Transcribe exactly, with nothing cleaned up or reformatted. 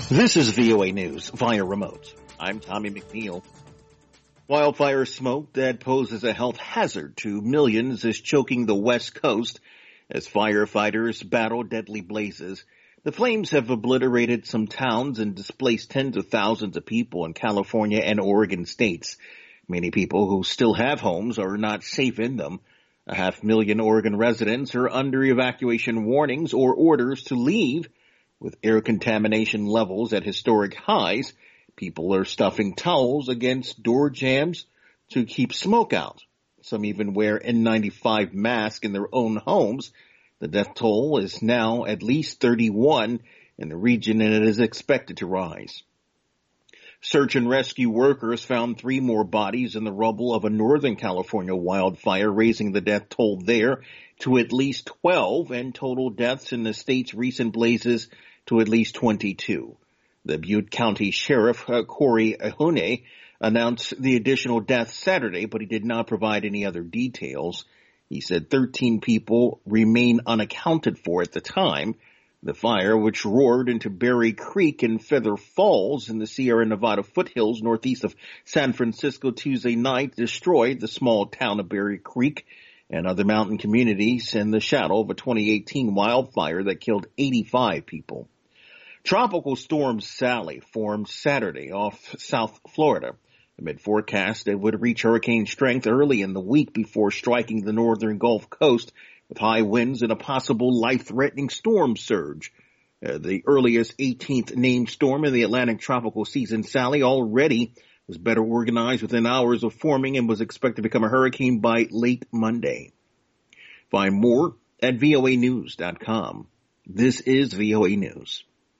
This is V O A News via remote. I'm Tommy McNeil. Wildfire smoke that poses a health hazard to millions is choking the West Coast as firefighters battle deadly blazes. The flames have obliterated some towns and displaced tens of thousands of people in California and Oregon states. Many people who still have homes are not safe in them. A half million Oregon residents are under evacuation warnings or orders to leave. With air contamination levels at historic highs, people are stuffing towels against door jambs to keep smoke out. Some even wear N ninety-five masks in their own homes. The death toll is now at least thirty-one in the region, and it is expected to rise. Search and rescue workers found three more bodies in the rubble of a Northern California wildfire, raising the death toll there to at least twelve, and total deaths in the state's recent blazes to at least twenty-two. The Butte County Sheriff, uh, Corey Ahune, announced the additional deaths Saturday, but he did not provide any other details. He said thirteen people remain unaccounted for at the time. The fire, which roared into Berry Creek in Feather Falls in the Sierra Nevada foothills northeast of San Francisco Tuesday night, destroyed the small town of Berry Creek and other mountain communities in the shadow of a twenty eighteen wildfire that killed eighty-five people. Tropical Storm Sally formed Saturday off South Florida amid forecasts that would reach hurricane strength early in the week before striking the northern Gulf Coast with high winds and a possible life-threatening storm surge. Uh, the earliest eighteenth named storm in the Atlantic tropical season, Sally, already was better organized within hours of forming and was expected to become a hurricane by late Monday. Find more at V O A news dot com. This is V O A News.